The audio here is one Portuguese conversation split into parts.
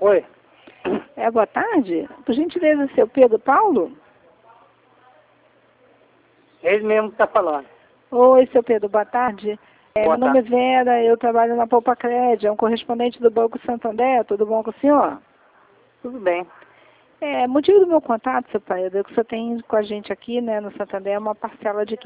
Oi, Boa tarde. Por gentileza, seu Pedro Paulo? ele mesmo que está falando. Oi, seu Pedro, boa tarde. Boa Meu nome é tarde. Vera, eu trabalho na Poupa Crédito, é um correspondente do Banco Santander, tudo bom com o senhor? Tudo bem. Motivo do meu contato, seu Pedro, é que o senhor tem com a gente aqui, né, no Santander, uma parcela de R$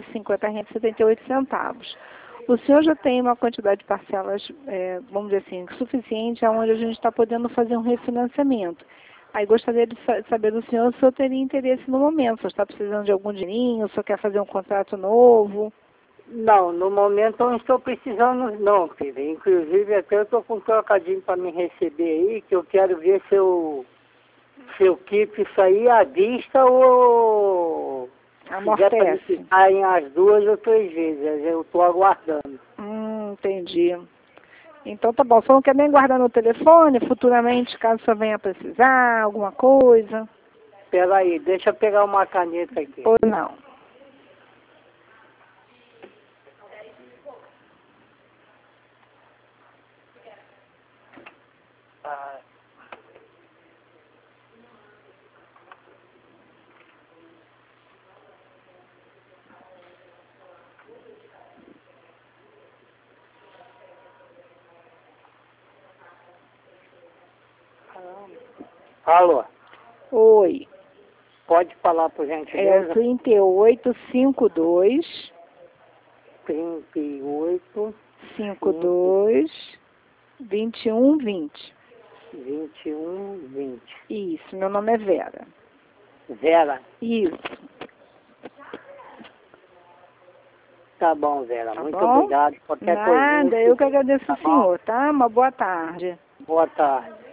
550,78. O senhor já tem uma quantidade de parcelas, vamos dizer assim, suficiente, onde a gente está podendo fazer um refinanciamento. Aí gostaria de saber do senhor se o senhor teria interesse no momento, se o senhor está precisando de algum dinheirinho, se o senhor quer fazer um contrato novo. Não, no momento eu não estou precisando não, filho. Inclusive até eu estou com um trocadinho para me receber aí, que eu quero ver se eu quito isso aí à vista ou se quiser para Amortece. quitar em as 2 ou 3 vezes. Eu estou aguardando. Entendi. Então tá bom, o senhor não quer nem guardar no telefone, futuramente, caso o senhor venha precisar, alguma coisa? Espera aí, deixa eu pegar uma caneta aqui. Ou não? Ah, alô, Oi. pode falar por É o gentileza? 3852 38 52 2120. 21 20. Isso, meu nome é Vera. Vera, Isso, tá bom, Vera. tá Muito bom? obrigado. Qualquer coisinha. Nada, eu que agradeço Tá o bom? senhor, tá? Uma boa tarde. Boa tarde.